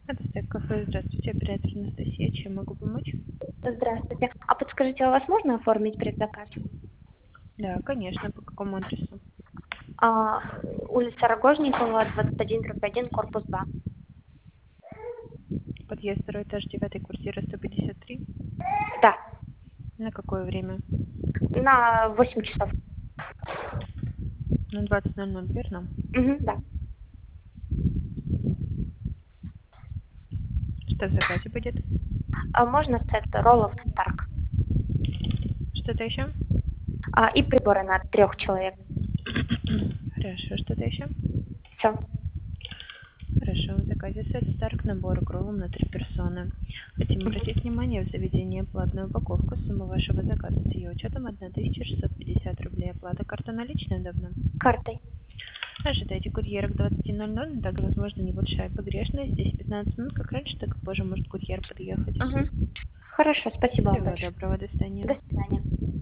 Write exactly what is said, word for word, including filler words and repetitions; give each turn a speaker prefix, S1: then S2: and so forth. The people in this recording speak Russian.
S1: Это стек кафе. Здравствуйте, оператор Анастасия. Чем могу помочь?
S2: Здравствуйте. А подскажите, а у вас можно оформить предзаказ?
S1: Да, конечно. По какому адресу?
S2: А, улица Рогожникова, двадцать один дробь один, корпус два.
S1: Подъезд второй этаж, девятый, квартира сто пятьдесят три.
S2: Да,
S1: На какое время?
S2: на восемь часов.
S1: На двадцать ноль ноль, верно?
S2: Угу, да.
S1: Что в заказе будет?
S2: А можно сет роллов Старк?
S1: Что-то еще?
S2: А, и приборы на трех человек.
S1: Хорошо, что-то еще?
S2: Все.
S1: Хорошо, в заказе сет Старк, набор кровом на три персоны. Хотим обратить внимание в заведении платную упаковку. Сумма вашего заказа с ее учетом тысяча шестьсот пятьдесят рублей. Оплата карта наличная удобно?
S2: Картой.
S1: Ожидайте курьера к двадцати ноль ноль, также возможно небольшая погрешность. Здесь пятнадцать минут, как раньше, так и позже может курьер подъехать.
S2: Угу. Хорошо, спасибо вам
S1: Всего
S2: большое.
S1: доброго, до свидания.
S2: До свидания.